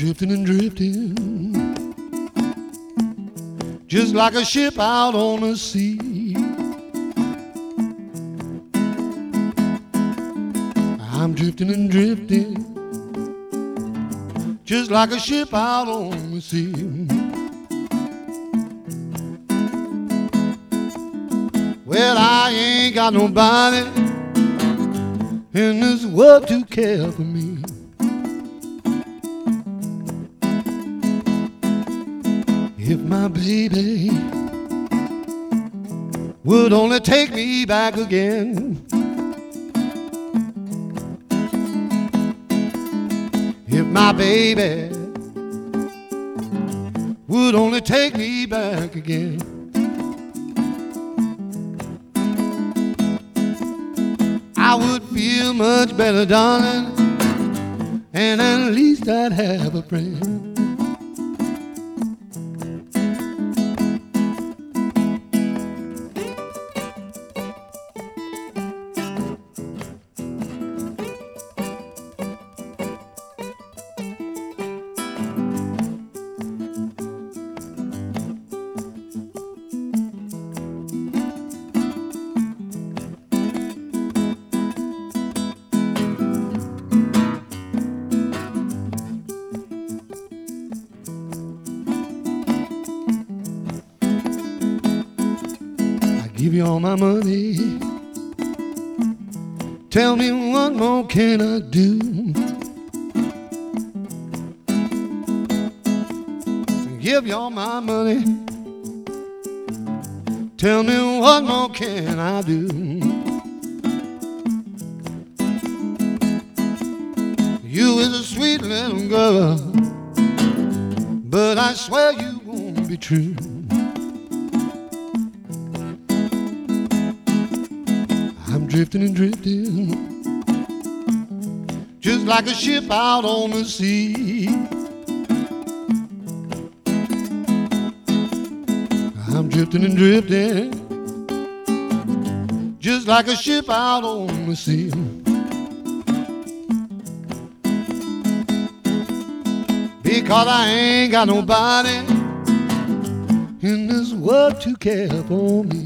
drifting and drifting, just like a ship out on the sea. I'm drifting and drifting, just like a ship out on the sea. Well, I ain't got nobody in this world to care for me. If my baby would only take me back again. If my baby would only take me back again. I would feel much better, darling, and at least I'd have a friend. Give you all my money. Tell me what more can I do? Give you all my money. Tell me what more can I do? You is a sweet little girl, but I swear you won't be true. I'm drifting and drifting, just like a ship out on the sea. I'm drifting and drifting, just like a ship out on the sea. Because I ain't got nobody in this world to care for me.